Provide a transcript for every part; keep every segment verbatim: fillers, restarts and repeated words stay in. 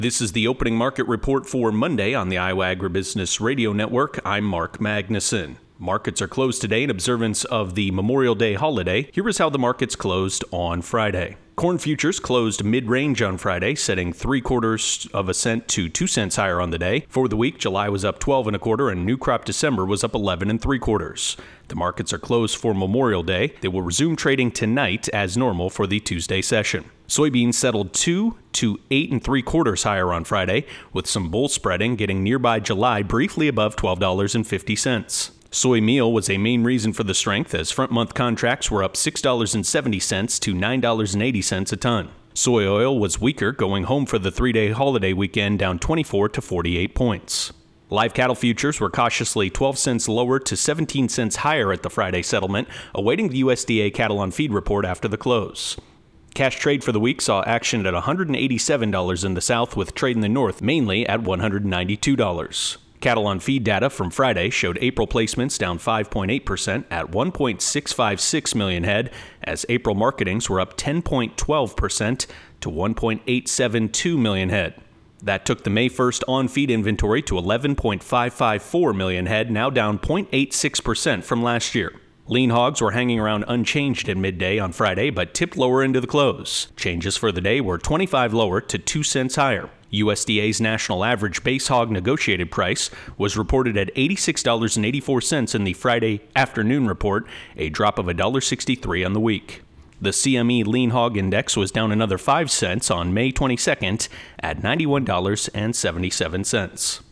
This is the opening market report for Monday on the Iowa Agribusiness Radio Network. I'm Mark Magnuson. Markets are closed today in observance of the Memorial Day holiday. Here is how the markets closed on Friday. Corn futures closed mid-range on Friday, setting three quarters of a cent to two cents higher on the day. For the week, July was up twelve and a quarter, and new crop December was up eleven and three quarters. The markets are closed for Memorial Day. They will resume trading tonight as normal for the Tuesday session. Soybeans settled two to eight and three quarters higher on Friday, with some bull spreading getting nearby July briefly above twelve dollars and fifty cents. Soy meal was a main reason for the strength, as front-month contracts were up six dollars and seventy cents to nine dollars and eighty cents a ton. Soy oil was weaker, going home for the three-day holiday weekend, down twenty-four to forty-eight points. Live cattle futures were cautiously twelve cents lower to seventeen cents higher at the Friday settlement, awaiting the U S D A cattle on feed report after the close. Cash trade for the week saw action at one hundred eighty-seven dollars in the South, with trade in the North mainly at one hundred ninety-two dollars. Cattle on feed data from Friday showed April placements down five point eight percent at one point six five six million head, as April marketings were up ten point one two percent to one point eight seven two million head. That took the May first on-feed inventory to eleven point five five four million head, now down zero point eight six percent from last year. Lean hogs were hanging around unchanged at midday on Friday, but tipped lower into the close. Changes for the day were twenty-five lower to two cents higher. U S D A's national average base hog negotiated price was reported at eighty-six dollars and eighty-four cents in the Friday afternoon report, a drop of one dollar and sixty-three cents on the week. The C M E lean hog index was down another five cents on May twenty-second at ninety-one dollars and seventy-seven cents.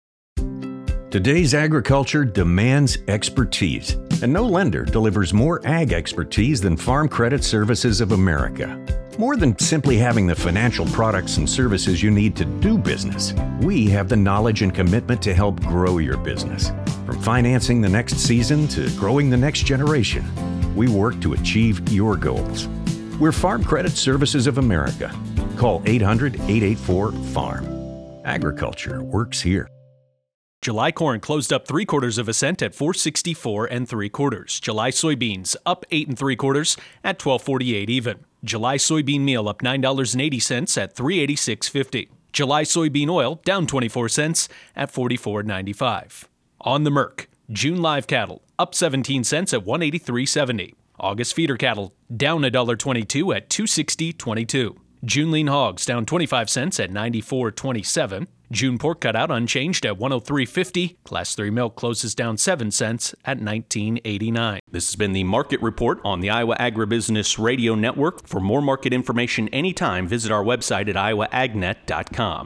Today's agriculture demands expertise, and no lender delivers more ag expertise than Farm Credit Services of America. More than simply having the financial products and services you need to do business, we have the knowledge and commitment to help grow your business. From financing the next season to growing the next generation, we work to achieve your goals. We're Farm Credit Services of America. Call eight hundred, eight eight four, farm. Agriculture works here. July corn closed up three quarters of a cent at four sixty-four and three quarters. July soybeans up eight and three quarters at twelve forty-eight even. July soybean meal up nine dollars and eighty cents at three eighty-six fifty. July soybean oil down twenty-four cents at forty-four ninety-five. On the Merc, June live cattle up seventeen cents at one eighty-three seventy. August feeder cattle down one dollar and twenty-two cents at two sixty twenty-two. June lean hogs down twenty-five cents at ninety-four twenty-seven. June pork cutout unchanged at one oh three fifty. Class three milk closes down seven cents at nineteen eighty-nine. This has been the Market Report on the Iowa Agribusiness Radio Network. For more market information anytime, visit our website at iowa ag net dot com.